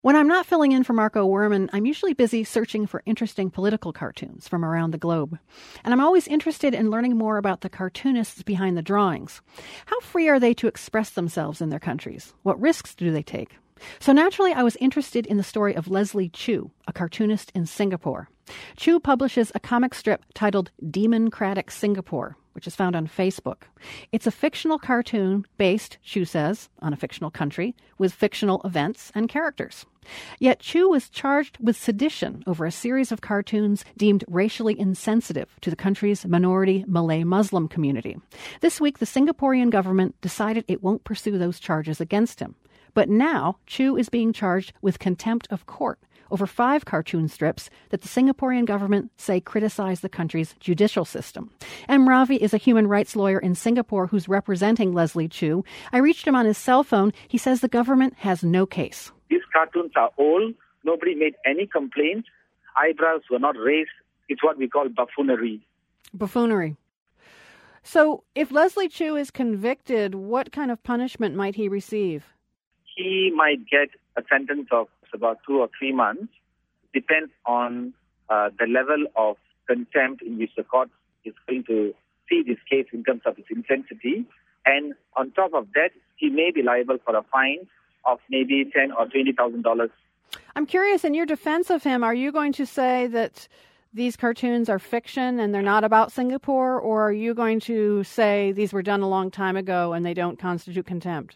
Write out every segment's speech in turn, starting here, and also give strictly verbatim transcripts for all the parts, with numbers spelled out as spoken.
When I'm not filling in for Marco Werman, I'm usually busy searching for interesting political cartoons from around the globe. And I'm always interested in learning more about the cartoonists behind the drawings. How free are they to express themselves in their countries? What risks do they take? So naturally, I was interested in the story of Leslie Chew, a cartoonist in Singapore. Chew publishes a comic strip titled Democratic Singapore, which is found on Facebook. It's a fictional cartoon based, Chew says, on a fictional country, with fictional events and characters. Yet Chew was charged with sedition over a series of cartoons deemed racially insensitive to the country's minority Malay Muslim community. This week, the Singaporean government decided it won't pursue those charges against him. But now, Chew is being charged with contempt of court over five cartoon strips that the Singaporean government say criticize the country's judicial system. M. Ravi is a human rights lawyer in Singapore who's representing Leslie Chew. I reached him on his cell phone. He says the government has no case. These cartoons are old. Nobody made any complaints. Eyebrows were not raised. It's what we call buffoonery. Buffoonery. So if Leslie Chew is convicted, what kind of punishment might he receive? He might get a sentence of about two or three months. Depends on uh, the level of contempt in which the court is going to see this case in terms of its intensity. And on top of that, he may be liable for a fine of maybe ten thousand dollars or twenty thousand dollars. I'm curious, in your defense of him, are you going to say that these cartoons are fiction and they're not about Singapore, or are you going to say these were done a long time ago and they don't constitute contempt?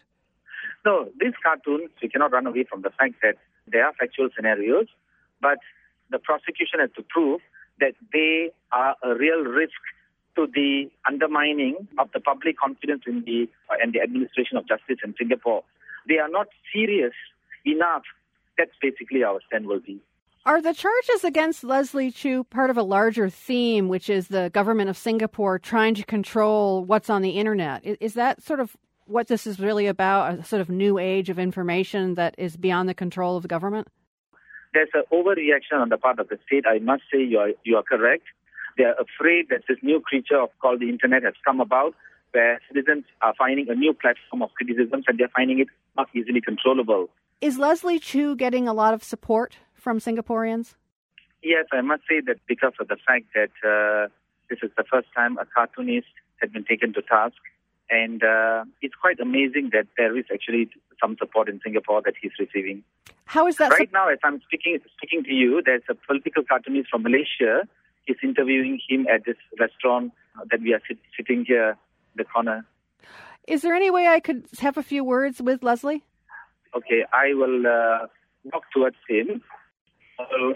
No, these cartoons, we cannot run away from the fact that they are factual scenarios, but the prosecution has to prove that they are a real risk to the undermining of the public confidence in the uh, and the administration of justice in Singapore. They are not serious enough. That's basically our stand will be. Are the charges against Leslie Chew part of a larger theme, which is the government of Singapore trying to control what's on the internet? Is that sort of what this is really about, a sort of new age of information that is beyond the control of the government? There's an overreaction on the part of the state. I must say you are, you are correct. They are afraid that this new creature called the internet has come about, where citizens are finding a new platform of criticism and they're finding it not easily controllable. Is Leslie Chew getting a lot of support from Singaporeans? Yes, I must say that because of the fact that uh, this is the first time a cartoonist had been taken to task. And uh, it's quite amazing that there is actually some support in Singapore that he's receiving. How is that? Right now, as I'm speaking speaking to you, there's a political cartoonist from Malaysia. He's interviewing him at this restaurant that we are sit- sitting here in the corner. Is there any way I could have a few words with Leslie? Okay, I will uh, walk towards him. Hello.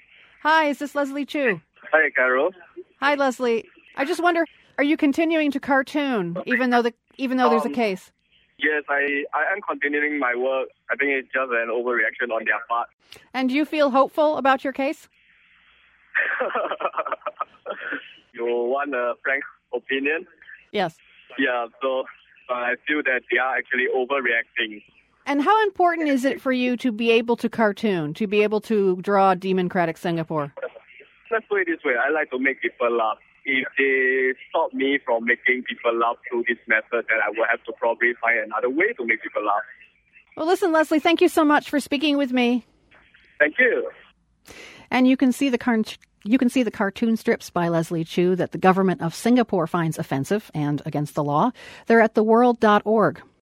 Hi, is this Leslie Chew? Hi, Carol. Hi, Leslie. I just wonder, are you continuing to cartoon, even though the even though there's a Um, case? Yes, I, I am continuing my work. I think it's just an overreaction on their part. And do you feel hopeful about your case? You want a frank opinion? Yes. Yeah, so uh, I feel that they are actually overreacting. And how important is it for you to be able to cartoon, to be able to draw Democratic Singapore? Let's put it this way. I like to make people laugh. If they stop me from making people laugh through this method, then I will have to probably find another way to make people laugh. Well, listen, Leslie, thank you so much for speaking with me. Thank you. And you can see the car- you can see the cartoon strips by Leslie Chew that the government of Singapore finds offensive and against the law. They're at the world dot org.